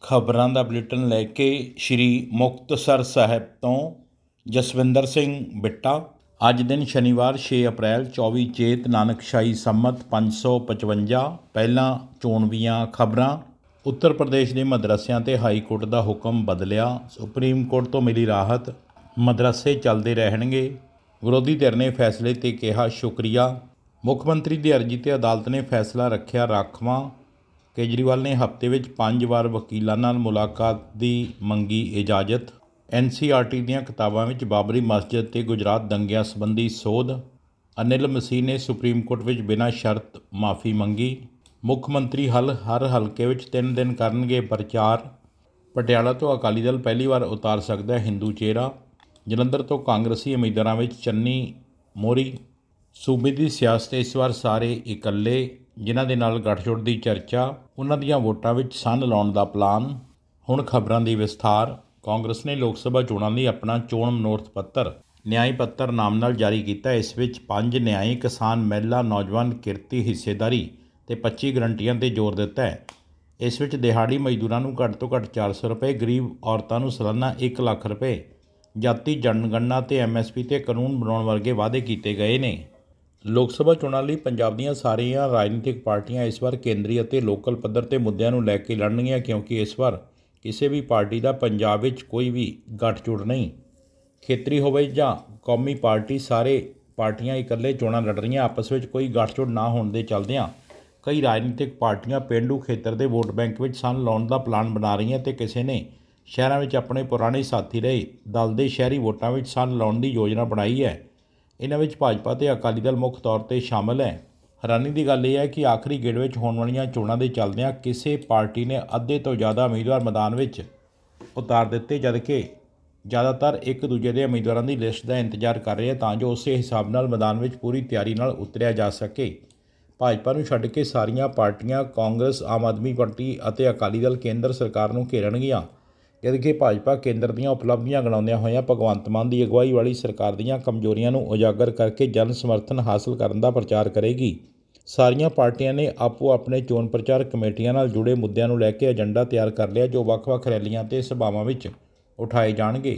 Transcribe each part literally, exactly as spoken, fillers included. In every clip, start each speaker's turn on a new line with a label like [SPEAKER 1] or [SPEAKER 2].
[SPEAKER 1] ਖਬਰਾਂ ਦਾ ਬੁਲੇਟਿਨ ਲੈ ਕੇ ਸ਼੍ਰੀ ਮੁਕਤਸਰ ਸਾਹਿਬ ਤੋਂ ਜਸਵਿੰਦਰ ਸਿੰਘ ਬਿੱਟਾ। ਅੱਜ ਦਿਨ ਸ਼ਨੀਵਾਰ ਛੇ ਅਪ੍ਰੈਲ ਚੌਵੀ ਚੇਤ ਨਾਨਕਸ਼ਾਹੀ ਸੰਮਤ ਪੰਜ ਸੌ ਪਚਵੰਜਾ। ਪਹਿਲਾਂ ਚੋਣਵੀਆਂ ਖਬਰਾਂ। ਉੱਤਰ ਪ੍ਰਦੇਸ਼ ਦੇ ਮਦਰਸਿਆਂ 'ਤੇ ਹਾਈ ਕੋਰਟ ਦਾ ਹੁਕਮ ਬਦਲਿਆ। ਸੁਪਰੀਮ ਕੋਰਟ ਤੋਂ ਮਿਲੀ ਰਾਹਤ। ਮਦਰਸੇ ਚੱਲਦੇ ਰਹਿਣਗੇ। ਵਿਰੋਧੀ ਧਿਰ ਨੇ ਫੈਸਲੇ 'ਤੇ ਕਿਹਾ ਸ਼ੁਕਰੀਆ। ਮੁੱਖ ਮੰਤਰੀ ਦੀ ਅਰਜ਼ੀ 'ਤੇ ਅਦਾਲਤ ਨੇ ਫੈਸਲਾ ਰੱਖਿਆ ਰਾਖਵਾਂ। ਕੇਜਰੀਵਾਲ ਨੇ ਹਫ਼ਤੇ ਵਿੱਚ ਪੰਜ ਵਾਰ ਵਕੀਲਾਂ ਨਾਲ ਮੁਲਾਕਾਤ ਦੀ ਮੰਗੀ ਇਜਾਜ਼ਤ। ਐਨ ਸੀ ਆਰ ਟੀ ਦੀਆਂ ਕਿਤਾਬਾਂ ਵਿੱਚ ਬਾਬਰੀ ਮਸਜਿਦ ਤੇ ਗੁਜਰਾਤ ਦੰਗਿਆਂ ਸੰਬੰਧੀ ਸੋਧ। ਅਨਿਲ ਮਸੀਹ ਨੇ ਸੁਪਰੀਮ ਕੋਰਟ ਵਿੱਚ ਬਿਨਾਂ ਸ਼ਰਤ ਮਾਫ਼ੀ ਮੰਗੀ। ਮੁੱਖ ਮੰਤਰੀ ਹਲ ਹਰ ਹਲਕੇ ਵਿੱਚ ਤਿੰਨ ਦਿਨ ਕਰਨਗੇ ਪ੍ਰਚਾਰ। ਪਟਿਆਲਾ ਤੋਂ ਅਕਾਲੀ ਦਲ ਪਹਿਲੀ ਵਾਰ ਉਤਾਰ ਸਕਦਾ ਹਿੰਦੂ ਚਿਹਰਾ। ਜਲੰਧਰ ਤੋਂ ਕਾਂਗਰਸੀ ਉਮੀਦਵਾਰਾਂ ਵਿੱਚ ਚੰਨੀ ਮੋਹਰੀ। ਸੂਬੇ ਦੀ ਸਿਆਸਤ ਇਸ ਵਾਰ ਸਾਰੇ ਇਕੱਲੇ, ਜਿਨ੍ਹਾਂ ਦੇ ਨਾਲ ਗੱਠਜੋੜ ਦੀ ਚਰਚਾ, ਉਹਨਾਂ ਦੀਆਂ ਵੋਟਾਂ ਵਿੱਚ ਸੰਨ ਲਾਉਣ ਦਾ ਪਲਾਨ। ਹੁਣ ਖਬਰਾਂ ਦੀ ਵਿਸਥਾਰ। ਕਾਂਗਰਸ ਨੇ ਲੋਕ ਸਭਾ ਚੋਣਾਂ ਲਈ ਆਪਣਾ ਚੋਣ ਮਨੋਰਥ ਪੱਤਰ ਨਿਆਂਈ ਪੱਤਰ ਨਾਮ ਨਾਲ ਜਾਰੀ ਕੀਤਾ। ਇਸ ਵਿੱਚ ਪੰਜ ਨਿਆਂਈ, ਕਿਸਾਨ, ਮਹਿਲਾ, ਨੌਜਵਾਨ, ਕਿਰਤੀ ਹਿੱਸੇਦਾਰੀ ਤੇ ਪੱਚੀ ਗਰੰਟੀਆਂ 'ਤੇ ਜ਼ੋਰ ਦਿੱਤਾ ਹੈ। ਇਸ ਵਿੱਚ ਦਿਹਾੜੀ ਮਜ਼ਦੂਰਾਂ ਨੂੰ ਘੱਟ ਤੋਂ ਘੱਟ ਚਾਰ ਸੌ ਰੁਪਏ, ਗਰੀਬ ਔਰਤਾਂ ਨੂੰ ਸਾਲਾਨਾ ਇੱਕ ਲੱਖ ਰੁਪਏ, ਜਾਤੀ ਜਨਗਣਨਾ ਤੇ ਐਮ ਐਸ ਪੀ 'ਤੇ ਕਾਨੂੰਨ ਬਣਾਉਣ ਵਰਗੇ ਵਾਅਦੇ ਕੀਤੇ ਗਏ ਨੇ। ਲੋਕ ਸਭਾ ਚੋਣਾਂ ਲਈ ਪੰਜਾਬ ਦੀਆਂ ਸਾਰੀਆਂ ਰਾਜਨੀਤਿਕ ਪਾਰਟੀਆਂ ਇਸ ਵਾਰ ਕੇਂਦਰੀ ਅਤੇ ਲੋਕਲ ਪੱਧਰ 'ਤੇ ਮੁੱਦਿਆਂ ਨੂੰ ਲੈ ਕੇ ਲੜਨਗੀਆਂ, ਕਿਉਂਕਿ ਇਸ ਵਾਰ ਕਿਸੇ ਵੀ ਪਾਰਟੀ ਦਾ ਪੰਜਾਬ ਵਿੱਚ ਕੋਈ ਵੀ ਗੱਠਜੋੜ ਨਹੀਂ। ਖੇਤਰੀ ਹੋਵੇ ਜਾਂ ਕੌਮੀ ਪਾਰਟੀ, ਸਾਰੇ ਪਾਰਟੀਆਂ ਇਕੱਲੇ ਚੋਣਾਂ ਲੜ ਰਹੀਆਂ। ਆਪਸ ਵਿੱਚ ਕੋਈ ਗੱਠਜੋੜ ਨਾ ਹੋਣ ਦੇ ਚੱਲਦਿਆਂ ਕਈ ਰਾਜਨੀਤਿਕ ਪਾਰਟੀਆਂ ਪੇਂਡੂ ਖੇਤਰ ਦੇ ਵੋਟ ਬੈਂਕ ਵਿੱਚ ਸੰਨ ਲਾਉਣ ਦਾ ਪਲਾਨ ਬਣਾ ਰਹੀਆਂ ਤੇ ਕਿਸੇ ਨੇ ਸ਼ਹਿਰਾਂ ਵਿੱਚ ਆਪਣੇ ਪੁਰਾਣੇ ਸਾਥੀ ਰਹੇ ਦਲ ਦੇ ਸ਼ਹਿਰੀ ਵੋਟਾਂ ਵਿੱਚ ਸੰਨ ਲਾਉਣ ਦੀ ਯੋਜਨਾ ਬਣਾਈ ਹੈ। ਇਹਨਾਂ ਵਿੱਚ ਭਾਜਪਾ ਤੇ ਅਕਾਲੀ ਦਲ ਮੁੱਖ ਤੌਰ 'ਤੇ ਸ਼ਾਮਲ ਹੈ। ਹੈਰਾਨੀ ਦੀ ਗੱਲ ਇਹ ਹੈ ਕਿ ਆਖਰੀ ਗੇੜ ਵਿੱਚ ਹੋਣ ਵਾਲੀਆਂ ਚੋਣਾਂ ਦੇ ਚੱਲਦਿਆਂ ਕਿਸੇ ਪਾਰਟੀ ਨੇ ਅੱਧੇ ਤੋਂ ਜ਼ਿਆਦਾ ਉਮੀਦਵਾਰ ਮੈਦਾਨ ਵਿੱਚ ਉਤਾਰ ਦਿੱਤੇ, ਜਦਕਿ ਜ਼ਿਆਦਾਤਰ ਇੱਕ ਦੂਜੇ ਦੇ ਉਮੀਦਵਾਰਾਂ ਦੀ ਲਿਸਟ ਦਾ ਇੰਤਜ਼ਾਰ ਕਰ ਰਹੇ ਤਾਂ ਜੋ ਉਸੇ ਹਿਸਾਬ ਨਾਲ ਮੈਦਾਨ ਵਿੱਚ ਪੂਰੀ ਤਿਆਰੀ ਨਾਲ ਉਤਰਿਆ ਜਾ ਸਕੇ। ਭਾਜਪਾ ਨੂੰ ਛੱਡ ਕੇ ਸਾਰੀਆਂ ਪਾਰਟੀਆਂ, ਕਾਂਗਰਸ, ਆਮ ਆਦਮੀ ਪਾਰਟੀ ਅਤੇ ਅਕਾਲੀ ਦਲ ਕੇਂਦਰ ਸਰਕਾਰ ਨੂੰ ਘੇਰਨਗੀਆਂ, ਜਦਕਿ ਭਾਜਪਾ ਕੇਂਦਰ ਦੀਆਂ ਉਪਲਬਧੀਆਂ ਗਿਣਾਉਂਦਿਆਂ ਹੋਇਆਂ ਭਗਵੰਤ ਮਾਨ ਦੀ ਅਗਵਾਈ ਵਾਲੀ ਸਰਕਾਰ ਦੀਆਂ ਕਮਜ਼ੋਰੀਆਂ ਨੂੰ ਉਜਾਗਰ ਕਰਕੇ ਜਨ ਸਮਰਥਨ ਹਾਸਲ ਕਰਨ ਦਾ ਪ੍ਰਚਾਰ ਕਰੇਗੀ। ਸਾਰੀਆਂ ਪਾਰਟੀਆਂ ਨੇ ਆਪੋ ਆਪਣੇ ਚੋਣ ਪ੍ਰਚਾਰ ਕਮੇਟੀਆਂ ਨਾਲ ਜੁੜੇ ਮੁੱਦਿਆਂ ਨੂੰ ਲੈ ਕੇ ਏਜੰਡਾ ਤਿਆਰ ਕਰ ਲਿਆ, ਜੋ ਵੱਖ-ਵੱਖ ਰੈਲੀਆਂ ਤੇ ਸਭਾਵਾਂ ਵਿੱਚ ਉਠਾਏ ਜਾਣਗੇ।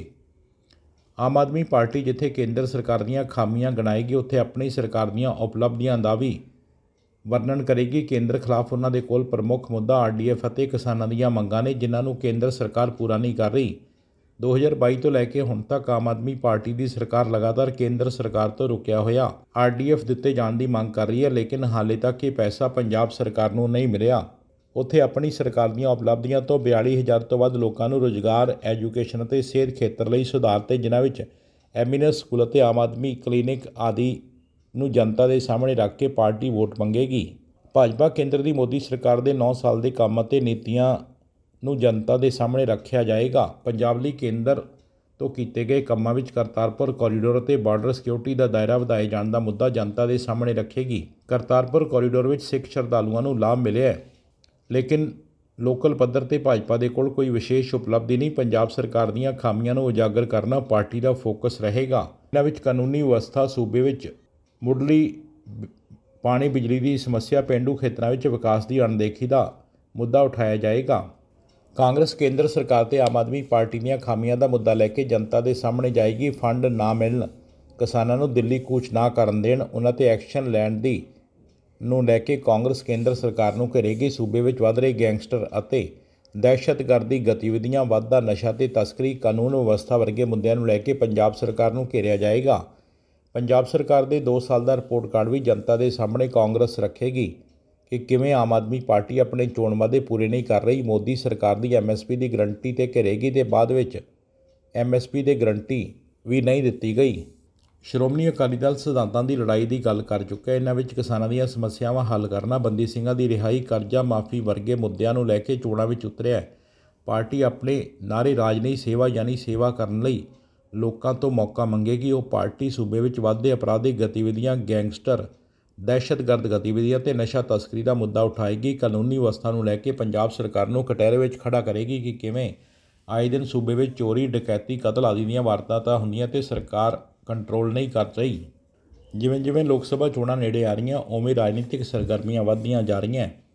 [SPEAKER 1] ਆਮ ਆਦਮੀ ਪਾਰਟੀ ਜਿੱਥੇ ਕੇਂਦਰ ਸਰਕਾਰ ਦੀਆਂ ਖਾਮੀਆਂ ਗਿਣਾਏਗੀ, ਉੱਥੇ ਆਪਣੀ ਸਰਕਾਰ ਦੀਆਂ ਉਪਲਬਧੀਆਂ ਦਾ ਵੀ ਵਰਣਨ ਕਰੇਗੀ। ਕੇਂਦਰ ਖਿਲਾਫ ਉਹਨਾਂ ਦੇ ਕੋਲ ਪ੍ਰਮੁੱਖ ਮੁੱਦਾ ਆਰ ਡੀ ਐਫ ਅਤੇ ਕਿਸਾਨਾਂ ਦੀਆਂ ਮੰਗਾਂ ਨੇ, ਜਿਨ੍ਹਾਂ ਨੂੰ ਕੇਂਦਰ ਸਰਕਾਰ ਪੂਰਾ ਨਹੀਂ ਕਰ ਰਹੀ। ਦੋ ਹਜ਼ਾਰ ਬਾਈ ਤੋਂ ਲੈ ਕੇ ਹੁਣ ਤੱਕ ਆਮ ਆਦਮੀ ਪਾਰਟੀ ਦੀ ਸਰਕਾਰ ਲਗਾਤਾਰ ਕੇਂਦਰ ਸਰਕਾਰ ਤੋਂ ਰੁਕਿਆ ਹੋਇਆ ਆਰ ਡੀ ਐਫ ਦਿੱਤੇ ਜਾਣ ਦੀ ਮੰਗ ਕਰ ਰਹੀ ਹੈ, ਲੇਕਿਨ ਹਾਲੇ ਤੱਕ ਇਹ ਪੈਸਾ ਪੰਜਾਬ ਸਰਕਾਰ ਨੂੰ ਨਹੀਂ ਮਿਲਿਆ। ਉੱਥੇ ਆਪਣੀ ਸਰਕਾਰ ਦੀਆਂ ਉਪਲਬਧੀਆਂ ਤੋਂ ਬਿਆਲੀ ਹਜ਼ਾਰ ਤੋਂ ਵੱਧ ਲੋਕਾਂ ਨੂੰ ਰੁਜ਼ਗਾਰ, ਐਜੂਕੇਸ਼ਨ ਅਤੇ ਸਿਹਤ ਖੇਤਰ ਲਈ ਸੁਧਾਰ ਤੇ, ਜਿਨ੍ਹਾਂ ਵਿੱਚ ਐਮੀਨਸ ਸਕੂਲ ਅਤੇ ਆਮ ਆਦਮੀ ਕਲੀਨਿਕ ਆਦਿ ਨੂੰ ਜਨਤਾ ਦੇ ਸਾਹਮਣੇ ਰੱਖ ਕੇ ਪਾਰਟੀ ਵੋਟ ਮੰਗੇਗੀ। ਭਾਜਪਾ ਕੇਂਦਰ ਦੀ ਮੋਦੀ ਸਰਕਾਰ ਦੇ ਨੌ ਸਾਲ ਦੇ ਕੰਮ ਅਤੇ ਨੀਤੀਆਂ ਨੂੰ ਜਨਤਾ ਦੇ ਸਾਹਮਣੇ ਰੱਖਿਆ ਜਾਏਗਾ। ਪੰਜਾਬ ਲਈ ਕੇਂਦਰ ਤੋਂ ਕੀਤੇ ਗਏ ਕੰਮਾਂ ਵਿੱਚ ਕਰਤਾਰਪੁਰ ਕੋਰੀਡੋਰ ਅਤੇ ਬਾਰਡਰ ਸਿਕਿਉਰਿਟੀ ਦਾ ਦਾਇਰਾ ਵਧਾਏ ਜਾਣ ਦਾ ਮੁੱਦਾ ਜਨਤਾ ਦੇ ਸਾਹਮਣੇ ਰੱਖੇਗੀ। ਕਰਤਾਰਪੁਰ ਕੋਰੀਡੋਰ ਵਿੱਚ ਸਿੱਖ ਸ਼ਰਧਾਲੂਆਂ ਨੂੰ ਲਾਭ ਮਿਲਿਆ ਹੈ, ਲੇਕਿਨ ਲੋਕਲ ਪੱਧਰ 'ਤੇ ਭਾਜਪਾ ਦੇ ਕੋਲ ਕੋਈ ਵਿਸ਼ੇਸ਼ ਉਪਲਬਧੀ ਨਹੀਂ। ਪੰਜਾਬ ਸਰਕਾਰ ਦੀਆਂ ਖਾਮੀਆਂ ਨੂੰ ਉਜਾਗਰ ਕਰਨਾ ਪਾਰਟੀ ਦਾ ਫੋਕਸ ਰਹੇਗਾ। ਇਹਨਾਂ ਵਿੱਚ ਕਾਨੂੰਨੀ ਵਿਵਸਥਾ, ਸੂਬੇ ਵਿੱਚ ਮੁੱਢਲੀ ਪਾਣੀ ਬਿਜਲੀ ਦੀ ਸਮੱਸਿਆ, ਪੇਂਡੂ ਖੇਤਰਾਂ ਵਿੱਚ ਵਿਕਾਸ ਦੀ ਅਣਦੇਖੀ ਦਾ ਮੁੱਦਾ ਉਠਾਇਆ ਜਾਏਗਾ। ਕਾਂਗਰਸ ਕੇਂਦਰ ਸਰਕਾਰ ਤੇ ਆਮ ਆਦਮੀ ਪਾਰਟੀ ਦੀਆਂ ਖਾਮੀਆਂ ਦਾ ਮੁੱਦਾ ਲੈ ਕੇ ਜਨਤਾ ਦੇ ਸਾਹਮਣੇ ਜਾਏਗੀ। ਫੰਡ ਨਾ ਮਿਲਣ, ਕਿਸਾਨਾਂ ਨੂੰ ਦਿੱਲੀ ਕੂਚ ਨਾ ਕਰਨ ਦੇਣ, ਉਹਨਾਂ 'ਤੇ ਐਕਸ਼ਨ ਲੈਣ ਦੀ ਨੂੰ ਲੈ ਕੇ ਕਾਂਗਰਸ ਕੇਂਦਰ ਸਰਕਾਰ ਨੂੰ ਘੇਰੇਗੀ। ਸੂਬੇ ਵਿੱਚ ਵੱਧ ਰਹੇ ਗੈਂਗਸਟਰ ਅਤੇ ਦਹਿਸ਼ਤਗਰਦੀ ਗਤੀਵਿਧੀਆਂ, ਵੱਧਦਾ ਨਸ਼ਾ ਤੇ ਤਸਕਰੀ, ਕਾਨੂੰਨ ਵਿਵਸਥਾ ਵਰਗੇ ਮੁੱਦਿਆਂ ਨੂੰ ਲੈ ਕੇ ਪੰਜਾਬ ਸਰਕਾਰ ਨੂੰ ਘੇਰਿਆ ਜਾਏਗਾ। ਪੰਜਾਬ ਸਰਕਾਰ ਦੇ ਦੋ ਸਾਲ ਦਾ ਰਿਪੋਰਟ ਕਾਰਡ ਵੀ ਜਨਤਾ ਦੇ ਸਾਹਮਣੇ ਕਾਂਗਰਸ ਰੱਖੇਗੀ ਕਿ ਕਿਵੇਂ ਆਮ ਆਦਮੀ ਪਾਰਟੀ ਆਪਣੇ ਚੋਣ ਵਾਅਦੇ ਪੂਰੇ ਨਹੀਂ ਕਰ ਰਹੀ। ਮੋਦੀ ਸਰਕਾਰ ਦੀ ਐਮ ਐਸ ਪੀ ਦੀ ਗਰੰਟੀ 'ਤੇ ਘੇਰੇਗੀ ਤੇ ਬਾਅਦ ਵਿੱਚ ਐਮ ਐਸ ਪੀ ਦੇ ਗਰੰਟੀ ਵੀ ਨਹੀਂ ਦਿੱਤੀ ਗਈ। ਸ਼੍ਰੋਮਣੀ ਅਕਾਲੀ ਦਲ ਸਿਧਾਂਤਾਂ ਦੀ ਲੜਾਈ ਦੀ ਗੱਲ ਕਰ ਚੁੱਕਾ ਹੈ। ਇਹਨਾਂ ਵਿੱਚ ਕਿਸਾਨਾਂ ਦੀਆਂ ਸਮੱਸਿਆਵਾਂ ਹੱਲ ਕਰਨਾ, ਬੰਦੀ ਸਿੰਘਾਂ ਦੀ ਰਿਹਾਈ, ਕਰਜ਼ਾ ਮਾਫੀ ਵਰਗੇ ਮੁੱਦਿਆਂ ਨੂੰ ਲੈ ਕੇ ਚੋਣਾਂ ਵਿੱਚ ਉਤਰਿਆ ਹੈ। ਪਾਰਟੀ ਆਪਣੇ ਨਾਅਰੇ ਰਾਜ ਨਹੀਂ ਸੇਵਾ ਯਾਨੀ ਸੇਵਾ ਕਰਨ ਲਈ ਲੋਕਾਂ ਤੋਂ ਮੌਕਾ ਮੰਗੇਗੀ। ਉਹ ਪਾਰਟੀ ਸੂਬੇ ਵਿੱਚ ਵੱਧਦੇ ਅਪਰਾਧਿਕ ਗਤੀਵਿਧੀਆਂ, ਗੈਂਗਸਟਰ, ਦਹਿਸ਼ਤਗਰਦ ਗਤੀਵਿਧੀਆਂ ਤੇ ਨਸ਼ਾ ਤਸਕਰੀ ਦਾ ਮੁੱਦਾ ਉਠਾਏਗੀ। ਕਾਨੂੰਨੀ ਵਿਵਸਥਾ ਨੂੰ ਲੈ ਕੇ ਪੰਜਾਬ ਸਰਕਾਰ ਨੂੰ ਕਟਹਿਰੇ ਵਿੱਚ ਖੜਾ ਕਰੇਗੀ ਕਿ ਕਿਵੇਂ ਆਏ ਦਿਨ ਸੂਬੇ ਵਿੱਚ ਚੋਰੀ, ਡਕੈਤੀ, ਕਤਲ ਆਦਿ ਦੀਆਂ ਵਾਰਦਾਤਾਂ ਹੁੰਦੀਆਂ ਤੇ ਸਰਕਾਰ ਕੰਟਰੋਲ ਨਹੀਂ ਕਰ ਰਹੀ। ਜਿਵੇਂ ਜਿਵੇਂ ਲੋਕ ਸਭਾ ਚੋਣਾਂ ਨੇੜੇ ਆ ਰਹੀਆਂ, ਉਵੇਂ ਰਾਜਨੀਤਿਕ ਸਰਗਰਮੀਆਂ ਵੱਧਦੀਆਂ ਜਾ ਰਹੀਆਂ।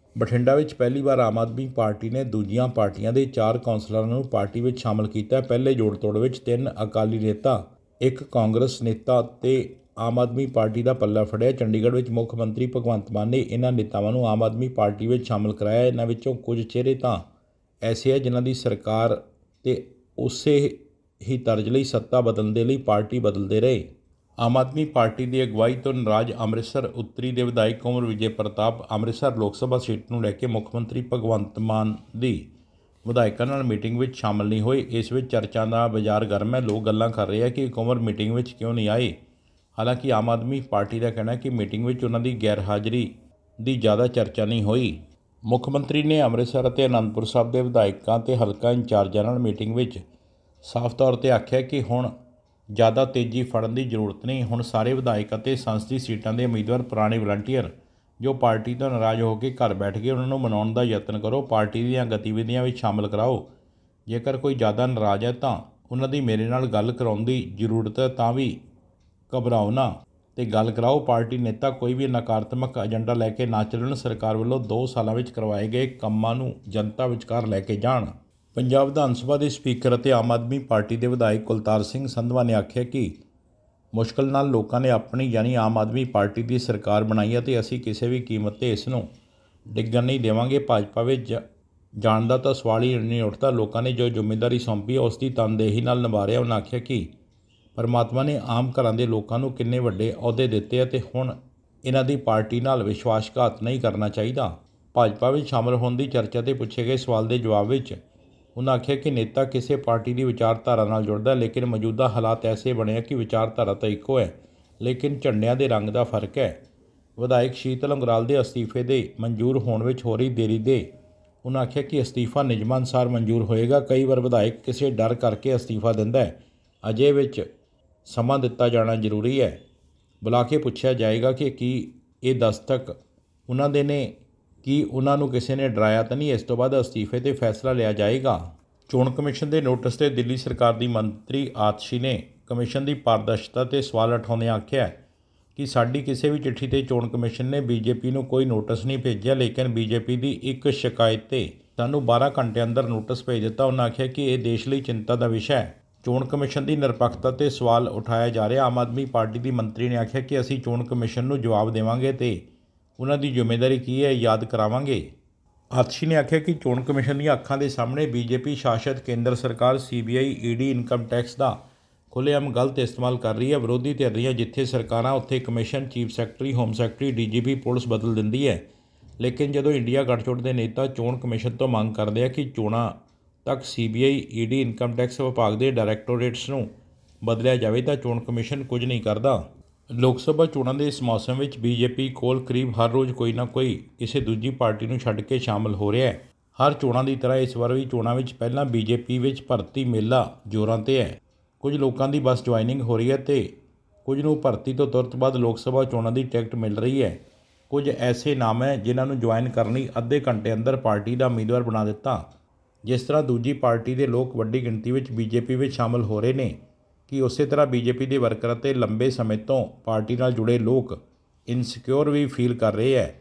[SPEAKER 1] ਬਠਿੰਡਾ ਵਿੱਚ ਪਹਿਲੀ ਵਾਰ ਆਮ ਆਦਮੀ ਪਾਰਟੀ ਨੇ ਦੂਜੀਆਂ ਪਾਰਟੀਆਂ ਦੇ ਚਾਰ ਕੌਂਸਲਰਾਂ ਨੂੰ ਪਾਰਟੀ ਵਿੱਚ ਸ਼ਾਮਲ ਕੀਤਾ। ਪਹਿਲੇ ਜੋੜ ਤੋੜ ਵਿੱਚ ਤਿੰਨ ਅਕਾਲੀ ਨੇਤਾ, ਇੱਕ ਕਾਂਗਰਸ ਨੇਤਾ ਤੇ ਆਮ ਆਦਮੀ ਪਾਰਟੀ ਦਾ ਪੱਲਾ ਫੜਿਆ। ਚੰਡੀਗੜ੍ਹ ਵਿੱਚ ਮੁੱਖ ਮੰਤਰੀ ਭਗਵੰਤ ਮਾਨ ਨੇ ਇਹਨਾਂ ਨੇਤਾਵਾਂ ਨੂੰ ਆਮ ਆਦਮੀ ਪਾਰਟੀ ਵਿੱਚ ਸ਼ਾਮਲ ਕਰਾਇਆ। ਇਹਨਾਂ ਵਿੱਚੋਂ ਕੁਝ ਚਿਹਰੇ ਤਾਂ ਐਸੇ ਹੈ ਜਿਨ੍ਹਾਂ ਦੀ ਸਰਕਾਰ ਤੇ ਉਸੇ ਹੀ ਤਰਜ਼ ਲਈ ਸੱਤਾ ਬਦਲਣ ਦੇ ਲਈ ਪਾਰਟੀ ਬਦਲਦੇ ਰਹੇ। ਆਮ ਆਦਮੀ ਪਾਰਟੀ ਦੀ ਅਗਵਾਈ ਤੋਂ ਨਾਰਾਜ਼ ਅੰਮ੍ਰਿਤਸਰ ਉੱਤਰੀ ਦੇ ਵਿਧਾਇਕ ਕੁੰਵਰ ਵਿਜੇ ਪ੍ਰਤਾਪ ਅੰਮ੍ਰਿਤਸਰ ਲੋਕ ਸਭਾ ਸੀਟ ਨੂੰ ਲੈ ਕੇ ਮੁੱਖ ਮੰਤਰੀ ਭਗਵੰਤ ਮਾਨ ਦੀ ਵਿਧਾਇਕਾਂ ਨਾਲ ਮੀਟਿੰਗ ਵਿੱਚ ਸ਼ਾਮਲ ਨਹੀਂ ਹੋਏ। ਇਸ ਵਿੱਚ ਚਰਚਾ ਦਾ ਬਾਜ਼ਾਰ ਗਰਮ ਹੈ। ਲੋਕ ਗੱਲਾਂ ਕਰ ਰਹੇ ਆ ਕਿ ਕੁੰਵਰ ਮੀਟਿੰਗ ਵਿੱਚ ਕਿਉਂ ਨਹੀਂ ਆਏ। ਹਾਲਾਂਕਿ ਆਮ ਆਦਮੀ ਪਾਰਟੀ ਦਾ ਕਹਿਣਾ ਹੈ ਕਿ ਮੀਟਿੰਗ ਵਿੱਚ ਉਹਨਾਂ ਦੀ ਗੈਰ ਹਾਜ਼ਰੀ ਦੀ ਜ਼ਿਆਦਾ ਚਰਚਾ ਨਹੀਂ ਹੋਈ। ਮੁੱਖ ਮੰਤਰੀ ਨੇ ਅੰਮ੍ਰਿਤਸਰ ਅਤੇ ਅਨੰਦਪੁਰ ਸਾਹਿਬ ਦੇ ਵਿਧਾਇਕਾਂ ਤੇ ਹਲਕਾ ਇੰਚਾਰਜਾਂ ਨਾਲ ਮੀਟਿੰਗ ਵਿੱਚ ਸਾਫ਼ ਤੌਰ 'ਤੇ ਆਖਿਆ ਕਿ ਹੁਣ ਜ਼ਿਆਦਾ ਤੇਜ਼ੀ ਫੜਨ ਦੀ ਜ਼ਰੂਰਤ ਨਹੀਂ। ਹੁਣ ਸਾਰੇ ਵਿਧਾਇਕ ਅਤੇ ਸੰਸਦੀ ਸੀਟਾਂ ਦੇ ਉਮੀਦਵਾਰ ਪੁਰਾਣੇ ਵਲੰਟੀਅਰ ਜੋ ਪਾਰਟੀ ਤੋਂ ਨਾਰਾਜ਼ ਹੋ ਕੇ ਘਰ ਬੈਠ ਗਏ ਉਹਨਾਂ ਨੂੰ ਮਨਾਉਣ ਦਾ ਯਤਨ ਕਰੋ, ਪਾਰਟੀ ਦੀਆਂ ਗਤੀਵਿਧੀਆਂ ਵਿੱਚ ਸ਼ਾਮਲ ਕਰਾਓ। ਜੇਕਰ ਕੋਈ ਜ਼ਿਆਦਾ ਨਾਰਾਜ਼ ਹੈ ਤਾਂ ਉਹਨਾਂ ਦੀ ਮੇਰੇ ਨਾਲ ਗੱਲ ਕਰਾਉਣ ਦੀ ਜ਼ਰੂਰਤ ਹੈ, ਤਾਂ ਵੀ ਘਬਰਾਓ ਨਾ ਤੇ ਗੱਲ ਕਰਾਓ। ਪਾਰਟੀ ਨੇਤਾ ਕੋਈ ਵੀ ਨਕਾਰਾਤਮਕ ਏਜੰਡਾ ਲੈ ਕੇ ਨਾ ਚੱਲਣ, ਸਰਕਾਰ ਵੱਲੋਂ ਦੋ ਸਾਲਾਂ ਵਿੱਚ ਕਰਵਾਏ ਗਏ ਕੰਮਾਂ ਨੂੰ ਜਨਤਾ ਵਿਚਕਾਰ ਲੈ ਕੇ ਜਾਣ। ਪੰਜਾਬ ਵਿਧਾਨ ਸਭਾ ਦੇ ਸਪੀਕਰ ਅਤੇ ਆਮ ਆਦਮੀ ਪਾਰਟੀ ਦੇ ਵਿਧਾਇਕ ਕੁਲਤਾਰ ਸਿੰਘ ਸੰਧਵਾ ਨੇ ਆਖਿਆ ਕਿ ਮੁਸ਼ਕਲ ਨਾਲ ਲੋਕਾਂ ਨੇ ਆਪਣੀ ਯਾਨੀ ਆਮ ਆਦਮੀ ਪਾਰਟੀ ਦੀ ਸਰਕਾਰ ਬਣਾਈ ਹੈ ਤੇ ਅਸੀਂ ਕਿਸੇ ਵੀ ਕੀਮਤ 'ਤੇ ਇਸ ਨੂੰ ਡਿੱਗਣ ਨਹੀਂ ਦੇਵਾਂਗੇ। ਭਾਜਪਾ ਵਿੱਚ ਜਾਣ ਦਾ ਤਾਂ ਸਵਾਲ ਹੀ ਨਹੀਂ ਉੱਠਦਾ। ਲੋਕਾਂ ਨੇ ਜੋ ਜ਼ਿੰਮੇਵਾਰੀ ਸੌਂਪੀ ਹੈ ਉਸ ਦੀ ਤਨਦੇਹੀ ਨਾਲ ਨਿਭਾ ਰਿਹਾ। ਉਹਨਾਂ ਆਖਿਆ ਕਿ ਪਰਮਾਤਮਾ ਨੇ ਆਮ ਘਰਾਂ ਦੇ ਲੋਕਾਂ ਨੂੰ ਕਿੰਨੇ ਵੱਡੇ ਅਹੁਦੇ ਦਿੱਤੇ ਅਤੇ ਹੁਣ ਇਹਨਾਂ ਦੀ ਪਾਰਟੀ ਨਾਲ ਵਿਸ਼ਵਾਸਘਾਤ ਨਹੀਂ ਕਰਨਾ ਚਾਹੀਦਾ। ਭਾਜਪਾ ਵਿੱਚ ਸ਼ਾਮਲ ਹੋਣ ਦੀ ਚਰਚਾ 'ਤੇ ਪੁੱਛੇ ਗਏ ਸਵਾਲ ਦੇ ਜਵਾਬ ਵਿੱਚ ਉਹਨਾਂ ਆਖਿਆ ਕਿ ਨੇਤਾ ਕਿਸੇ ਪਾਰਟੀ ਦੀ ਵਿਚਾਰਧਾਰਾ ਨਾਲ ਜੁੜਦਾ, ਲੇਕਿਨ ਮੌਜੂਦਾ ਹਾਲਾਤ ਐਸੇ ਬਣੇ ਆ ਕਿ ਵਿਚਾਰਧਾਰਾ ਤਾਂ ਇੱਕੋ ਹੈ, ਲੇਕਿਨ ਝੰਡਿਆਂ ਦੇ ਰੰਗ ਦਾ ਫਰਕ ਹੈ। ਵਿਧਾਇਕ ਸ਼ੀਤਲ ਉਂਗਰਾਲ ਦੇ ਅਸਤੀਫੇ ਦੇ ਮਨਜ਼ੂਰ ਹੋਣ ਵਿੱਚ ਹੋ ਰਹੀ ਦੇਰੀ ਦੇ ਉਹਨਾਂ ਆਖਿਆ ਕਿ ਅਸਤੀਫਾ ਨਿਯਮਾਂ ਅਨੁਸਾਰ ਮਨਜ਼ੂਰ ਹੋਏਗਾ। ਕਈ ਵਾਰ ਵਿਧਾਇਕ ਕਿਸੇ ਡਰ ਕਰਕੇ ਅਸਤੀਫਾ ਦਿੰਦਾ ਹੈ। ਅਜੇ ਵਿੱਚ ਸਮਾਂ ਦਿੱਤਾ ਜਾਣਾ ਜ਼ਰੂਰੀ ਹੈ। ਬੁਲਾ ਕੇ ਪੁੱਛਿਆ ਜਾਏਗਾ ਕਿ ਕੀ ਇਹ ਦਸਤਕ ਉਹਨਾਂ ਦੇ ਨੇ, ਕੀ ਉਹਨਾਂ ਨੂੰ ਕਿਸੇ ਨੇ ਡਰਾਇਆ ਤਾਂ ਨਹੀਂ। ਇਸ ਤੋਂ ਬਾਅਦ ਅਸਤੀਫੇ 'ਤੇ ਫੈਸਲਾ ਲਿਆ ਜਾਏਗਾ। ਚੋਣ ਕਮਿਸ਼ਨ ਦੇ ਨੋਟਿਸ 'ਤੇ ਦਿੱਲੀ ਸਰਕਾਰ ਦੀ ਮੰਤਰੀ ਆਤਸ਼ੀ ਨੇ ਕਮਿਸ਼ਨ ਦੀ ਪਾਰਦਰਸ਼ਤਾ 'ਤੇ ਸਵਾਲ ਉਠਾਉਂਦਿਆਂ ਆਖਿਆ ਕਿ ਸਾਡੀ ਕਿਸੇ ਵੀ ਚਿੱਠੀ 'ਤੇ ਚੋਣ ਕਮਿਸ਼ਨ ਨੇ ਬੀਜੇਪੀ ਨੂੰ ਕੋਈ ਨੋਟਿਸ ਨਹੀਂ ਭੇਜਿਆ, ਲੇਕਿਨ ਬੀਜੇਪੀ ਦੀ ਇੱਕ ਸ਼ਿਕਾਇਤ 'ਤੇ ਸਾਨੂੰ ਬਾਰਾਂ ਘੰਟੇ ਅੰਦਰ ਨੋਟਿਸ ਭੇਜ ਦਿੱਤਾ। ਉਹਨਾਂ ਆਖਿਆ ਕਿ ਇਹ ਦੇਸ਼ ਲਈ ਚਿੰਤਾ ਦਾ ਵਿਸ਼ਾ ਹੈ। ਚੋਣ ਕਮਿਸ਼ਨ ਦੀ ਨਿਰਪੱਖਤਾ 'ਤੇ ਸਵਾਲ ਉਠਾਇਆ ਜਾ ਰਿਹਾ। ਆਮ ਆਦਮੀ ਪਾਰਟੀ ਦੀ ਮੰਤਰੀ ਨੇ ਆਖਿਆ ਕਿ ਅਸੀਂ ਚੋਣ ਕਮਿਸ਼ਨ ਨੂੰ ਜਵਾਬ ਦੇਵਾਂਗੇ ਤੇ ਉਹਨਾਂ ਦੀ ਜ਼ਿੰਮੇਵਾਰੀ ਕੀ ਹੈ ਯਾਦ ਕਰਾਵਾਂਗੇ। ਆਤਸ਼ੀ ਨੇ ਆਖਿਆ ਕਿ ਚੋਣ ਕਮਿਸ਼ਨ ਦੀਆਂ ਅੱਖਾਂ ਦੇ ਸਾਹਮਣੇ ਬੀਜੇਪੀ ਸ਼ਾਸਤ ਕੇਂਦਰ ਸਰਕਾਰ, C B I, E D, income tax ਦਾ ਖੁੱਲ੍ਹੇਆਮ ਗਲਤ ਇਸਤੇਮਾਲ ਕਰ ਰਹੀ ਹੈ। ਵਿਰੋਧੀ ਧਿਰ ਦੀਆਂ ਜਿੱਥੇ ਸਰਕਾਰਾਂ ਉੱਥੇ commission, chief secretary, home secretary, D G P, police ਬਦਲ ਦਿੰਦੀ ਹੈ, ਲੇਕਿਨ ਜਦੋਂ ਇੰਡੀਆ ਗੱਠਜੋੜ ਦੇ ਨੇਤਾ ਚੋਣ ਕਮਿਸ਼ਨ ਤੋਂ ਮੰਗ ਕਰਦੇ ਆ ਕਿ ਚੋਣਾਂ ਤੱਕ C B I, E D, income tax ਵਿਭਾਗ ਦੇ ਡਾਇਰੈਕਟੋਰੇਟਸ ਨੂੰ ਬਦਲਿਆ ਜਾਵੇ ਤਾਂ ਚੋਣ ਕਮਿਸ਼ਨ ਕੁਝ ਨਹੀਂ ਕਰਦਾ। ਲੋਕ ਸਭਾ ਚੋਣਾਂ ਦੇ ਇਸ ਮੌਸਮ ਵਿੱਚ ਬੀਜੇਪੀ ਕੋਲ ਕਰੀਬ ਹਰ ਰੋਜ਼ ਕੋਈ ਨਾ ਕੋਈ ਕਿਸੇ ਦੂਜੀ ਪਾਰਟੀ ਨੂੰ ਛੱਡ ਕੇ ਸ਼ਾਮਲ ਹੋ ਰਿਹਾ ਹੈ। ਹਰ ਚੋਣਾਂ ਦੀ ਤਰ੍ਹਾਂ ਇਸ ਵਾਰ ਵੀ ਚੋਣਾਂ ਵਿੱਚ ਪਹਿਲਾਂ ਬੀਜੇਪੀ ਵਿੱਚ ਭਰਤੀ ਮੇਲਾ ਜ਼ੋਰਾਂ 'ਤੇ ਹੈ। ਕੁਝ ਲੋਕਾਂ ਦੀ ਬਸ ਜੁਆਇਨਿੰਗ ਹੋ ਰਹੀ ਹੈ ਤੇ ਕੁਝ ਨੂੰ ਭਰਤੀ ਤੋਂ ਤੁਰੰਤ ਬਾਅਦ ਲੋਕ ਸਭਾ ਚੋਣਾਂ ਦੀ ਟਿਕਟ ਮਿਲ ਰਹੀ ਹੈ। ਕੁਝ ਐਸੇ ਨਾਮ ਹੈ ਜਿਨ੍ਹਾਂ ਨੂੰ ਜੁਆਇਨ ਕਰਨ ਲਈ ਅੱਧੇ ਘੰਟੇ ਅੰਦਰ ਪਾਰਟੀ ਦਾ ਉਮੀਦਵਾਰ ਬਣਾ ਦਿੱਤਾ। ਜਿਸ ਤਰ੍ਹਾਂ ਦੂਜੀ ਪਾਰਟੀ ਦੇ ਲੋਕ ਵੱਡੀ ਗਿਣਤੀ ਵਿੱਚ ਬੀਜੇਪੀ ਵਿੱਚ ਸ਼ਾਮਲ ਹੋ ਰਹੇ ਨੇ, ਕਿ ਉਸੇ ਤਰ੍ਹਾਂ ਬੀਜੇਪੀ ਦੇ ਵਰਕਰ ਅਤੇ ਲੰਬੇ ਸਮੇਂ ਤੋਂ ਪਾਰਟੀ ਨਾਲ ਜੁੜੇ ਲੋਕ ਇਨਸਿਕਿਉਰ ਵੀ ਫੀਲ ਕਰ ਰਹੇ ਹੈ।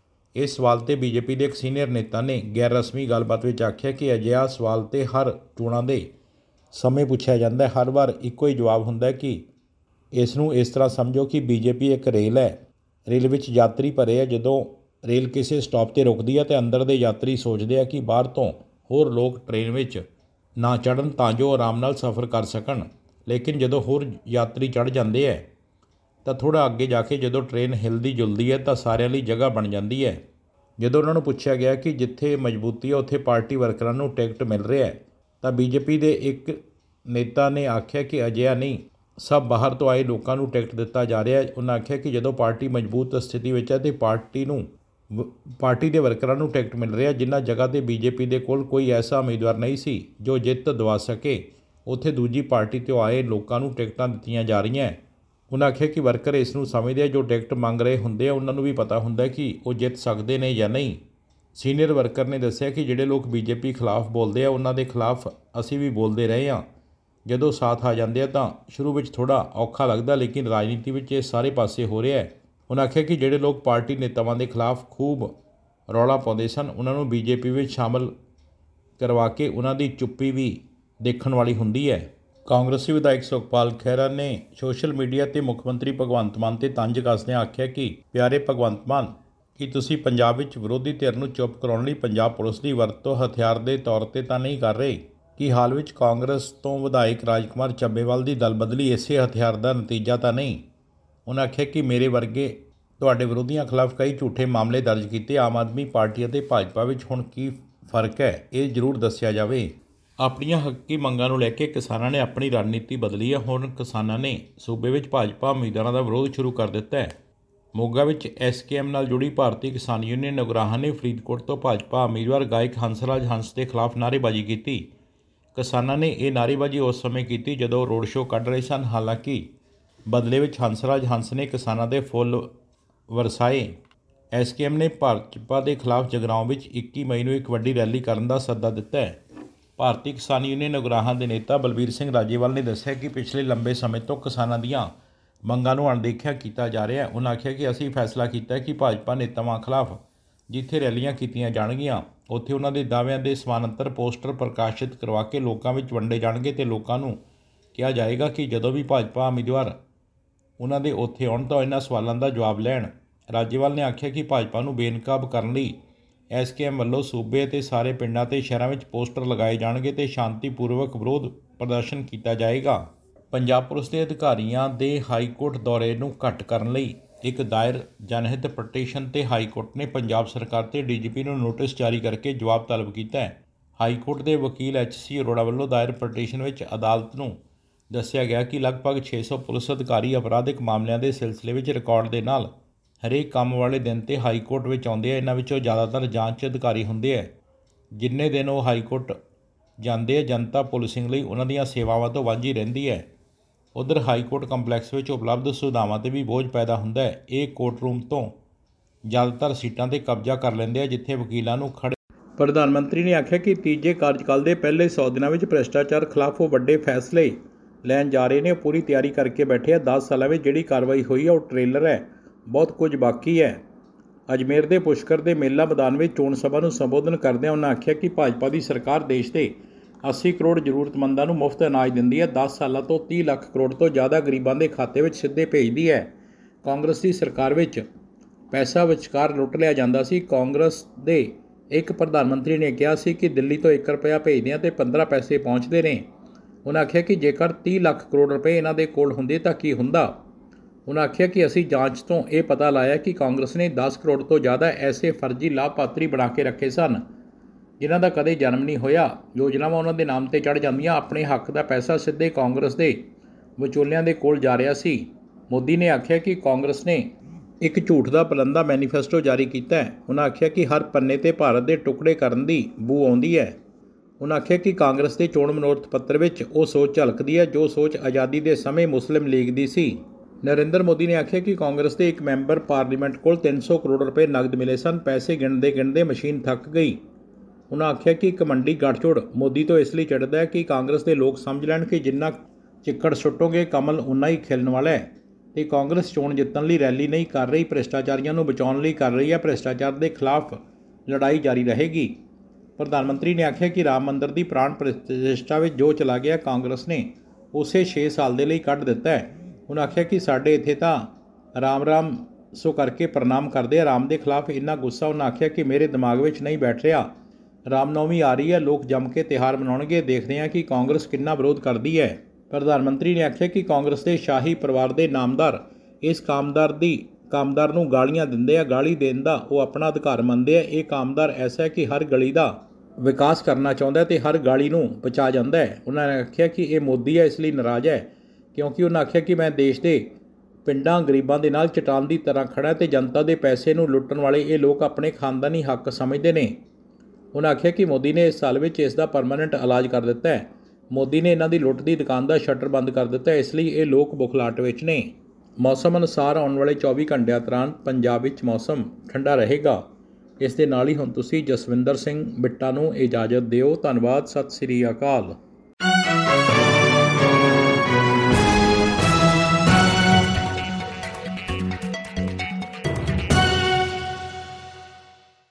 [SPEAKER 1] ਇਸ ਸਵਾਲ 'ਤੇ ਬੀਜੇਪੀ ਦੇ ਇੱਕ ਸੀਨੀਅਰ ਨੇਤਾ ਨੇ ਗੈਰ ਰਸਮੀ ਗੱਲਬਾਤ ਵਿੱਚ ਆਖਿਆ ਕਿ ਅਜਿਹਾ ਸਵਾਲ 'ਤੇ ਹਰ ਚੋਣਾਂ ਦੇ ਸਮੇਂ ਪੁੱਛਿਆ ਜਾਂਦਾ ਹੈ। ਹਰ ਵਾਰ ਇੱਕੋ ਹੀ ਜਵਾਬ ਹੁੰਦਾ ਹੈ ਕਿ ਇਸ ਨੂੰ ਇਸ ਤਰ੍ਹਾਂ ਸਮਝੋ ਕਿ ਬੀਜੇਪੀ ਇੱਕ ਰੇਲ ਹੈ, ਰੇਲ ਵਿੱਚ ਯਾਤਰੀ ਭਰੇ ਹੈ। ਜਦੋਂ ਰੇਲ ਕਿਸੇ ਸਟਾਪ 'ਤੇ ਰੁਕਦੀ ਹੈ ਤਾਂ ਅੰਦਰ ਦੇ ਯਾਤਰੀ ਸੋਚਦੇ ਆ ਕਿ ਬਾਹਰ ਤੋਂ ਹੋਰ ਲੋਕ ਟ੍ਰੇਨ ਵਿੱਚ ਨਾ ਚੜ੍ਹਨ ਤਾਂ ਜੋ ਆਰਾਮ ਨਾਲ ਸਫ਼ਰ ਕਰ ਸਕਣ, ਲੇਕਿਨ ਜਦੋਂ ਹੋਰ ਯਾਤਰੀ ਚੜ੍ਹ ਜਾਂਦੇ ਹੈ ਤਾਂ ਥੋੜ੍ਹਾ ਅੱਗੇ ਜਾ ਕੇ ਜਦੋਂ ਟ੍ਰੇਨ ਹਿਲਦੀ ਜੁਲਦੀ ਹੈ ਤਾਂ ਸਾਰਿਆਂ ਲਈ ਜਗ੍ਹਾ ਬਣ ਜਾਂਦੀ ਹੈ। ਜਦੋਂ ਉਹਨਾਂ ਨੂੰ ਪੁੱਛਿਆ ਗਿਆ ਕਿ ਜਿੱਥੇ ਮਜ਼ਬੂਤੀ ਹੈ ਉੱਥੇ ਪਾਰਟੀ ਵਰਕਰਾਂ ਨੂੰ ਟਿਕਟ ਮਿਲ ਰਿਹਾ ਹੈ ਤਾਂ ਬੀਜੇਪੀ ਦੇ ਇੱਕ ਨੇਤਾ ਨੇ ਆਖਿਆ ਕਿ ਅਜਿਹਾ ਨਹੀਂ, ਸਭ ਬਾਹਰ ਤੋਂ ਆਏ ਲੋਕਾਂ ਨੂੰ ਟਿਕਟ ਦਿੱਤਾ ਜਾ ਰਿਹਾ ਹੈ। ਉਹਨਾਂ ਆਖਿਆ ਕਿ ਜਦੋਂ ਪਾਰਟੀ ਮਜ਼ਬੂਤ ਸਥਿਤੀ ਵਿੱਚ ਹੈ ਤੇ ਪਾਰਟੀ ਨੂੰ ਪਾਰਟੀ ਦੇ ਵਰਕਰਾਂ ਨੂੰ ਟਿਕਟ ਮਿਲ ਰਿਹਾ, ਜਿਨ੍ਹਾਂ ਜਗ੍ਹਾ 'ਤੇ ਬੀਜੇਪੀ ਦੇ ਕੋਲ ਕੋਈ ਐਸਾ ਉਮੀਦਵਾਰ ਨਹੀਂ ਸੀ ਜੋ ਜਿੱਤ ਦਿਵਾ ਸਕੇ, ਉੱਥੇ ਦੂਜੀ ਪਾਰਟੀ ਤੋਂ ਆਏ ਲੋਕਾਂ ਨੂੰ ਟਿਕਟਾਂ ਦਿੱਤੀਆਂ ਜਾ ਰਹੀਆਂ। ਉਹਨਾਂ ਆਖਿਆ ਕਿ ਵਰਕਰ ਇਸ ਨੂੰ ਸਮਝਦੇ ਆ, ਜੋ ਟਿਕਟ ਮੰਗ ਰਹੇ ਹੁੰਦੇ ਆ ਉਹਨਾਂ ਨੂੰ ਵੀ ਪਤਾ ਹੁੰਦਾ ਕਿ ਉਹ ਜਿੱਤ ਸਕਦੇ ਨੇ ਜਾਂ ਨਹੀਂ। ਸੀਨੀਅਰ ਵਰਕਰ ਨੇ ਦੱਸਿਆ ਕਿ ਜਿਹੜੇ ਲੋਕ ਬੀਜੇਪੀ ਖਿਲਾਫ ਬੋਲਦੇ ਆ ਉਹਨਾਂ ਦੇ ਖਿਲਾਫ ਅਸੀਂ ਵੀ ਬੋਲਦੇ ਰਹੇ ਹਾਂ। ਜਦੋਂ ਸਾਥ ਆ ਜਾਂਦੇ ਆ ਤਾਂ ਸ਼ੁਰੂ ਵਿੱਚ ਥੋੜ੍ਹਾ ਔਖਾ ਲੱਗਦਾ, ਲੇਕਿਨ ਰਾਜਨੀਤੀ ਵਿੱਚ ਇਹ ਸਾਰੇ ਪਾਸੇ ਹੋ ਰਿਹਾ ਹੈ। ਉਹਨਾਂ ਆਖਿਆ ਕਿ ਜਿਹੜੇ ਲੋਕ ਪਾਰਟੀ ਨੇਤਾਵਾਂ ਦੇ ਖਿਲਾਫ ਖੂਬ ਰੌਲਾ ਪਾਉਂਦੇ ਸਨ ਉਹਨਾਂ ਨੂੰ ਬੀਜੇਪੀ ਵਿੱਚ ਸ਼ਾਮਲ ਕਰਵਾ ਕੇ ਉਹਨਾਂ ਦੀ ਚੁੱਪੀ ਵੀ ਦੇਖਣ ਵਾਲੀ ਹੁੰਦੀ ਹੈ। ਕਾਂਗਰਸੀ ਵਿਧਾਇਕ ਸੁਖਪਾਲ ਖਹਿਰਾ ਨੇ ਸੋਸ਼ਲ ਮੀਡੀਆ 'ਤੇ ਮੁੱਖ ਮੰਤਰੀ ਭਗਵੰਤ ਮਾਨ 'ਤੇ ਤੰਜ ਕੱਸਦਿਆਂ ਆਖਿਆ ਕਿ ਪਿਆਰੇ ਭਗਵੰਤ ਮਾਨ, ਕੀ ਤੁਸੀਂ ਪੰਜਾਬ ਵਿੱਚ ਵਿਰੋਧੀ ਧਿਰ ਨੂੰ ਚੁੱਪ ਕਰਾਉਣ ਲਈ ਪੰਜਾਬ ਪੁਲਿਸ ਦੀ ਵਰਤੋਂ ਹਥਿਆਰ ਦੇ ਤੌਰ 'ਤੇ ਤਾਂ ਨਹੀਂ ਕਰ ਰਹੇ? ਕਿ ਹਾਲ ਵਿੱਚ ਕਾਂਗਰਸ ਤੋਂ ਵਿਧਾਇਕ ਰਾਜਕੁਮਾਰ ਚੱਬੇਵਾਲ ਦੀ ਦਲ ਬਦਲੀ ਇਸੇ ਹਥਿਆਰ ਦਾ ਨਤੀਜਾ ਤਾਂ ਨਹੀਂ? ਉਹਨਾਂ ਆਖਿਆ ਕਿ ਮੇਰੇ ਵਰਗੇ ਤੁਹਾਡੇ ਵਿਰੋਧੀਆਂ ਖਿਲਾਫ ਕਈ ਝੂਠੇ ਮਾਮਲੇ ਦਰਜ ਕੀਤੇ। ਆਮ ਆਦਮੀ ਪਾਰਟੀ ਅਤੇ ਭਾਜਪਾ ਵਿੱਚ ਹੁਣ ਕੀ ਫਰਕ ਹੈ, ਇਹ ਜ਼ਰੂਰ ਦੱਸਿਆ ਜਾਵੇ। ਆਪਣੀਆਂ ਹੱਕੀ ਮੰਗਾਂ ਨੂੰ ਲੈ ਕੇ ਕਿਸਾਨਾਂ ਨੇ ਆਪਣੀ ਰਣਨੀਤੀ ਬਦਲੀ ਹੈ। ਹੁਣ ਕਿਸਾਨਾਂ ਨੇ ਸੂਬੇ ਵਿੱਚ ਭਾਜਪਾ ਉਮੀਦਵਾਰਾਂ ਦਾ ਵਿਰੋਧ ਸ਼ੁਰੂ ਕਰ ਦਿੱਤਾ ਹੈ। ਮੋਗਾ ਵਿੱਚ ਐਸ ਕੇ ਐਮ ਨਾਲ ਜੁੜੀ ਭਾਰਤੀ ਕਿਸਾਨ ਯੂਨੀਅਨ ਉਗਰਾਹਾਂ ਨੇ ਫਰੀਦਕੋਟ ਤੋਂ ਭਾਜਪਾ ਉਮੀਦਵਾਰ ਗਾਇਕ ਹੰਸਰਾਜ ਹੰਸ ਦੇ ਖਿਲਾਫ ਨਾਅਰੇਬਾਜ਼ੀ ਕੀਤੀ। ਕਿਸਾਨਾਂ ਨੇ ਇਹ ਨਾਅਰੇਬਾਜ਼ੀ ਉਸ ਸਮੇਂ ਕੀਤੀ ਜਦੋਂ ਰੋਡ ਸ਼ੋਅ ਕੱਢ ਰਹੇ ਸਨ। ਹਾਲਾਂਕਿ ਬਦਲੇ ਵਿੱਚ ਹੰਸਰਾਜ ਹੰਸ ਨੇ ਕਿਸਾਨਾਂ ਦੇ ਫੁੱਲ ਵਰਸਾਏ। ਐਸ ਕੇ ਐਮ ਨੇ ਭਾਜਪਾ ਦੇ ਖਿਲਾਫ ਜਗਰਾਓਂ ਵਿੱਚ ਇੱਕੀ ਮਈ ਨੂੰ ਇੱਕ ਵੱਡੀ ਰੈਲੀ ਕਰਨ ਦਾ ਸੱਦਾ ਦਿੱਤਾ ਹੈ। ਭਾਰਤੀ ਕਿਸਾਨ ਯੂਨੀਅਨ ਉਗਰਾਹਾਂ ਦੇ ਨੇਤਾ ਬਲਬੀਰ ਸਿੰਘ ਰਾਜੇਵਾਲ ਨੇ ਦੱਸਿਆ ਕਿ ਪਿਛਲੇ ਲੰਬੇ ਸਮੇਂ ਤੋਂ ਕਿਸਾਨਾਂ ਦੀਆਂ ਮੰਗਾਂ ਨੂੰ ਅਣਦੇਖਿਆ ਕੀਤਾ ਜਾ ਰਿਹਾ ਹੈ। ਉਹਨਾਂ ਆਖਿਆ ਕਿ ਅਸੀਂ ਫੈਸਲਾ ਕੀਤਾ ਕਿ ਭਾਜਪਾ ਨੇਤਾਵਾਂ ਖਿਲਾਫ ਜਿੱਥੇ ਰੈਲੀਆਂ ਕੀਤੀਆਂ ਜਾਣਗੀਆਂ ਉੱਥੇ ਉਹਨਾਂ ਦੇ ਦਾਅਵਿਆਂ ਦੇ ਸਮਾਨਾਂਤਰ ਪੋਸਟਰ ਪ੍ਰਕਾਸ਼ਿਤ ਕਰਵਾ ਕੇ ਲੋਕਾਂ ਵਿੱਚ ਵੰਡੇ ਜਾਣਗੇ ਅਤੇ ਲੋਕਾਂ ਨੂੰ ਕਿਹਾ ਜਾਏਗਾ ਕਿ ਜਦੋਂ ਵੀ ਭਾਜਪਾ ਉਮੀਦਵਾਰ ਉਹਨਾਂ ਦੇ ਉੱਥੇ ਆਉਣ ਤਾਂ ਇਹਨਾਂ ਸਵਾਲਾਂ ਦਾ ਜਵਾਬ ਲੈਣ। ਰਾਜੇਵਾਲ ਨੇ ਆਖਿਆ ਕਿ ਭਾਜਪਾ ਨੂੰ ਬੇਨਕਾਬ ਕਰਨ ਲਈ ਐਸ ਕੇ ਐਮ ਵੱਲੋਂ ਸੂਬੇ ਅਤੇ ਸਾਰੇ ਪਿੰਡਾਂ ਅਤੇ ਸ਼ਹਿਰਾਂ ਵਿੱਚ ਪੋਸਟਰ ਲਗਾਏ ਜਾਣਗੇ ਅਤੇ ਸ਼ਾਂਤੀਪੂਰਵਕ ਵਿਰੋਧ ਪ੍ਰਦਰਸ਼ਨ ਕੀਤਾ ਜਾਏਗਾ। ਪੰਜਾਬ ਪੁਲਿਸ ਦੇ ਅਧਿਕਾਰੀਆਂ ਦੇ ਹਾਈਕੋਰਟ ਦੌਰੇ ਨੂੰ ਘੱਟ ਕਰਨ ਲਈ ਇੱਕ ਦਾਇਰ ਜਨਹਿਤ ਪਟੀਸ਼ਨ 'ਤੇ ਹਾਈਕੋਰਟ ਨੇ ਪੰਜਾਬ ਸਰਕਾਰ ਤੇ ਡੀ ਜੀ ਪੀ ਨੂੰ ਨੋਟਿਸ ਜਾਰੀ ਕਰਕੇ ਜਵਾਬ ਤਲਬ ਕੀਤਾ ਹੈ। ਹਾਈਕੋਰਟ ਦੇ ਵਕੀਲ ਐਚ ਸੀ ਅਰੋੜਾ ਵੱਲੋਂ ਦਾਇਰ ਪਟੀਸ਼ਨ ਵਿੱਚ ਅਦਾਲਤ ਨੂੰ ਦੱਸਿਆ ਗਿਆ ਕਿ ਲਗਭਗ ਛੇ ਸੌ ਪੁਲਿਸ ਅਧਿਕਾਰੀ ਅਪਰਾਧਿਕ ਮਾਮਲਿਆਂ ਦੇ ਸਿਲਸਿਲੇ ਵਿੱਚ ਰਿਕਾਰਡ ਦੇ ਨਾਲ ਹਰੇਕ ਕੰਮ ਵਾਲੇ ਦਿਨ 'ਤੇ ਹਾਈਕੋਰਟ ਵਿੱਚ ਆਉਂਦੇ ਆ। ਇਹਨਾਂ ਵਿੱਚੋਂ ਜ਼ਿਆਦਾਤਰ ਜਾਂਚ ਅਧਿਕਾਰੀ ਹੁੰਦੇ ਹੈ। ਜਿੰਨੇ ਦਿਨ ਉਹ ਹਾਈਕੋਰਟ ਜਾਂਦੇ ਆ, ਜਨਤਾ ਪੁਲਿਸਿੰਗ ਲਈ ਉਹਨਾਂ ਦੀਆਂ ਸੇਵਾਵਾਂ ਤੋਂ ਵਾਂਝੀ ਰਹਿੰਦੀ ਹੈ। ਉੱਧਰ ਹਾਈਕੋਰਟ ਕੰਪਲੈਕਸ ਵਿੱਚ ਉਪਲਬਧ ਸੁਵਿਧਾਵਾਂ 'ਤੇ ਵੀ ਬੋਝ ਪੈਦਾ ਹੁੰਦਾ ਹੈ। ਇਹ ਕੋਰਟ ਰੂਮ ਤੋਂ ਜ਼ਿਆਦਾਤਰ ਸੀਟਾਂ 'ਤੇ ਕਬਜ਼ਾ ਕਰ ਲੈਂਦੇ ਆ ਜਿੱਥੇ ਵਕੀਲਾਂ ਨੂੰ ਖੜ੍ਹੇ। ਪ੍ਰਧਾਨ ਮੰਤਰੀ ਨੇ ਆਖਿਆ ਕਿ ਤੀਜੇ ਕਾਰਜਕਾਲ ਦੇ ਪਹਿਲੇ ਸੌ ਦਿਨਾਂ ਵਿੱਚ ਭ੍ਰਿਸ਼ਟਾਚਾਰ ਖਿਲਾਫ ਉਹ ਵੱਡੇ ਫੈਸਲੇ ਲੈਣ ਜਾ ਰਹੇ ਨੇ। ਉਹ ਪੂਰੀ ਤਿਆਰੀ ਕਰਕੇ ਬੈਠੇ ਆ। ਦਸ ਸਾਲਾਂ ਵਿੱਚ ਜਿਹੜੀ ਕਾਰਵਾਈ ਹੋਈ ਹੈ ਉਹ ਟ੍ਰੇਲਰ ਹੈ, ਬਹੁਤ ਕੁਝ ਬਾਕੀ ਹੈ। ਅਜਮੇਰ ਦੇ ਪੁਸ਼ਕਰ ਦੇ ਮੇਲਾ ਮੈਦਾਨ ਵਿੱਚ ਚੋਣ ਸਭਾ ਨੂੰ ਸੰਬੋਧਨ ਕਰਦਿਆਂ ਉਹਨਾਂ ਆਖਿਆ ਕਿ ਭਾਜਪਾ ਦੀ ਸਰਕਾਰ ਦੇਸ਼ ਦੇ ਅੱਸੀ ਕਰੋੜ ਜ਼ਰੂਰਤਮੰਦਾਂ ਨੂੰ ਮੁਫਤ ਅਨਾਜ ਦਿੰਦੀ ਹੈ। ਦਸ ਸਾਲਾਂ ਤੋਂ ਤੀਹ ਲੱਖ ਕਰੋੜ ਤੋਂ ਜ਼ਿਆਦਾ ਗਰੀਬਾਂ ਦੇ ਖਾਤੇ ਵਿੱਚ ਸਿੱਧੇ ਭੇਜਦੀ ਹੈ। ਕਾਂਗਰਸ ਦੀ ਸਰਕਾਰ ਵਿੱਚ ਪੈਸਾ ਵਿਚਕਾਰ ਲੁੱਟ ਲਿਆ ਜਾਂਦਾ ਸੀ। ਕਾਂਗਰਸ ਦੇ ਇੱਕ ਪ੍ਰਧਾਨ ਮੰਤਰੀ ਨੇ ਕਿਹਾ ਸੀ ਕਿ ਦਿੱਲੀ ਤੋਂ ਇੱਕ ਰੁਪਇਆ ਭੇਜਦੇ ਹਾਂ ਅਤੇ ਪੰਦਰਾਂ ਪੈਸੇ ਪਹੁੰਚਦੇ ਨੇ। ਉਹਨਾਂ ਆਖਿਆ ਕਿ ਜੇਕਰ ਤੀਹ ਲੱਖ ਕਰੋੜ ਰੁਪਏ ਇਹਨਾਂ ਦੇ ਕੋਲ ਹੁੰਦੇ ਤਾਂ ਕੀ ਹੁੰਦਾ। ਉਹਨਾਂ ਆਖਿਆ ਕਿ ਅਸੀਂ ਜਾਂਚ ਤੋਂ ਇਹ ਪਤਾ ਲਾਇਆ ਕਿ ਕਾਂਗਰਸ ਨੇ ਦਸ ਕਰੋੜ ਤੋਂ ਜ਼ਿਆਦਾ ਐਸੇ ਫਰਜ਼ੀ ਲਾਭਪਾਤਰੀ ਬਣਾ ਕੇ ਰੱਖੇ ਸਨ ਜਿਨ੍ਹਾਂ ਦਾ ਕਦੇ ਜਨਮ ਨਹੀਂ ਹੋਇਆ। ਯੋਜਨਾਵਾਂ ਉਹਨਾਂ ਦੇ ਨਾਮ 'ਤੇ ਚੜ੍ਹ ਜਾਂਦੀਆਂ। ਆਪਣੇ ਹੱਕ ਦਾ ਪੈਸਾ ਸਿੱਧੇ ਕਾਂਗਰਸ ਦੇ ਵਿਚੋਲਿਆਂ ਦੇ ਕੋਲ ਜਾ ਰਿਹਾ ਸੀ। ਮੋਦੀ ਨੇ ਆਖਿਆ ਕਿ ਕਾਂਗਰਸ ਨੇ ਇੱਕ ਝੂਠ ਦਾ ਬੁਲੰਦਾ ਮੈਨੀਫੈਸਟੋ ਜਾਰੀ ਕੀਤਾ ਹੈ। ਉਹਨਾਂ ਆਖਿਆ ਕਿ ਹਰ ਪੰਨੇ 'ਤੇ ਭਾਰਤ ਦੇ ਟੁਕੜੇ ਕਰਨ ਦੀ ਬੂ ਆਉਂਦੀ ਹੈ। ਉਹਨਾਂ ਆਖਿਆ ਕਿ ਕਾਂਗਰਸ ਦੇ ਚੋਣ ਮਨੋਰਥ ਪੱਤਰ ਵਿੱਚ ਉਹ ਸੋਚ ਝਲਕਦੀ ਹੈ ਜੋ ਸੋਚ ਆਜ਼ਾਦੀ ਦੇ ਸਮੇਂ ਮੁਸਲਿਮ ਲੀਗ ਦੀ ਸੀ। ਨਰਿੰਦਰ ਮੋਦੀ ਨੇ ਆਖਿਆ ਕਿ ਕਾਂਗਰਸ ਦੇ ਇੱਕ ਮੈਂਬਰ ਪਾਰਲੀਮੈਂਟ ਕੋਲ ਤਿੰਨ ਸੌ ਕਰੋੜ ਰੁਪਏ ਨਕਦ ਮਿਲੇ ਸਨ। ਪੈਸੇ ਗਿਣਦੇ ਗਿਣਦੇ ਮਸ਼ੀਨ ਥੱਕ ਗਈ। ਉਹਨਾਂ ਆਖਿਆ ਕਿ ਕਮੰਡੀ ਗੱਠਜੋੜ ਮੋਦੀ ਤੋਂ ਇਸ ਲਈ ਚੜ੍ਹਦਾ ਹੈ ਕਿ ਕਾਂਗਰਸ ਦੇ ਲੋਕ ਸਮਝ ਲੈਣ ਕਿ ਜਿੰਨਾ ਚਿੱਕੜ ਸੁੱਟੋਗੇ ਕਮਲ ਉਨਾ ਹੀ ਖਿਲਣ ਵਾਲਾ ਹੈ ਅਤੇ ਕਾਂਗਰਸ ਚੋਣ ਜਿੱਤਣ ਲਈ ਰੈਲੀ ਨਹੀਂ ਕਰ ਰਹੀ, ਭ੍ਰਿਸ਼ਟਾਚਾਰੀਆਂ ਨੂੰ ਬਚਾਉਣ ਲਈ ਕਰ ਰਹੀ ਹੈ। ਭ੍ਰਿਸ਼ਟਾਚਾਰ ਦੇ ਖਿਲਾਫ ਲੜਾਈ ਜਾਰੀ ਰਹੇਗੀ। ਪ੍ਰਧਾਨ ਮੰਤਰੀ ਨੇ ਆਖਿਆ ਕਿ ਰਾਮ ਮੰਦਰ ਦੀ ਪ੍ਰਾਣ ਪ੍ਰਤਿਸ਼ਠਾ ਵਿੱਚ ਜੋ ਚਲਾ ਗਿਆ ਕਾਂਗਰਸ ਨੇ ਉਸੇ ਛੇ ਸਾਲ ਦੇ ਲਈ ਕੱਢ ਦਿੱਤਾ ਹੈ। ਉਹਨਾਂ ਆਖਿਆ ਕਿ ਸਾਡੇ ਇੱਥੇ ਤਾਂ ਰਾਮ ਰਾਮ ਸੋ ਕਰਕੇ ਪ੍ਰਣਾਮ ਕਰਦੇ ਆ। ਰਾਮ ਦੇ ਖਿਲਾਫ ਇੰਨਾ ਗੁੱਸਾ ਉਹਨਾਂ ਆਖਿਆ ਕਿ ਮੇਰੇ ਦਿਮਾਗ ਵਿੱਚ ਨਹੀਂ ਬੈਠ ਰਿਹਾ। ਰਾਮਨੌਮੀ ਆ ਰਹੀ ਹੈ, ਲੋਕ ਜੰਮ ਕੇ ਤਿਉਹਾਰ ਮਨਾਉਣਗੇ। ਦੇਖਦੇ ਹਾਂ ਕਿ ਕਾਂਗਰਸ ਕਿੰਨਾ ਵਿਰੋਧ ਕਰਦੀ ਹੈ। ਪ੍ਰਧਾਨ ਮੰਤਰੀ ਨੇ ਆਖਿਆ ਕਿ ਕਾਂਗਰਸ ਦੇ ਸ਼ਾਹੀ ਪਰਿਵਾਰ ਦੇ ਨਾਮਦਾਰ ਇਸ ਕਾਮਦਾਰ ਦੀ ਕਾਮਦਾਰ ਨੂੰ ਗਾਲੀਆਂ ਦਿੰਦੇ ਆ। ਗਾਲੀ ਦੇਣ ਦਾ ਉਹ ਆਪਣਾ ਅਧਿਕਾਰ ਮੰਨਦੇ ਆ। ਇਹ ਕਾਮਦਾਰ ਐਸਾ ਹੈ ਕਿ ਹਰ ਗਲੀ ਦਾ ਵਿਕਾਸ ਕਰਨਾ ਚਾਹੁੰਦਾ ਅਤੇ ਹਰ ਗਾਲੀ ਨੂੰ ਬਚਾ ਜਾਂਦਾ ਹੈ। ਉਹਨਾਂ ਨੇ ਆਖਿਆ ਕਿ ਇਹ ਮੋਦੀ ਹੈ ਇਸ ਲਈ ਨਾਰਾਜ਼ ਹੈ ਕਿਉਂਕਿ ਉਹਨਾਂ ਆਖਿਆ ਕਿ ਮੈਂ ਦੇਸ਼ ਦੇ ਪਿੰਡਾਂ ਗਰੀਬਾਂ ਦੇ ਨਾਲ ਚਟਾਨ ਦੀ ਤਰ੍ਹਾਂ ਖੜਾ ਅਤੇ ਜਨਤਾ ਦੇ ਪੈਸੇ ਨੂੰ ਲੁੱਟਣ ਵਾਲੇ ਇਹ ਲੋਕ ਆਪਣੇ ਖਾਨਦਾਨੀ ਹੱਕ ਸਮਝਦੇ ਨੇ। ਉਹਨਾਂ ਆਖਿਆ ਕਿ ਮੋਦੀ ਨੇ ਇਸ ਸਾਲ ਵਿੱਚ ਇਸ ਦਾ ਪਰਮਾਨੈਂਟ ਇਲਾਜ ਕਰ ਦਿੱਤਾ ਹੈ। ਮੋਦੀ ਨੇ ਇਹਨਾਂ ਦੀ ਲੁੱਟ ਦੀ ਦੁਕਾਨ ਦਾ ਸ਼ਟਰ ਬੰਦ ਕਰ ਦਿੱਤਾ, ਇਸ ਲਈ ਇਹ ਲੋਕ ਬੁਖਲਾਹਟ ਵਿੱਚ ਨੇ। ਮੌਸਮ ਅਨੁਸਾਰ ਆਉਣ ਵਾਲੇ ਚੌਵੀ ਘੰਟਿਆਂ ਦੌਰਾਨ ਪੰਜਾਬ ਵਿੱਚ ਮੌਸਮ ਠੰਡਾ ਰਹੇਗਾ। ਇਸ ਦੇ ਨਾਲ ਹੀ ਹੁਣ ਤੁਸੀਂ ਜਸਵਿੰਦਰ ਸਿੰਘ ਬਿੱਟਾ ਨੂੰ ਇਜਾਜ਼ਤ ਦਿਓ। ਧੰਨਵਾਦ। ਸਤਿ ਸ੍ਰੀ ਅਕਾਲ।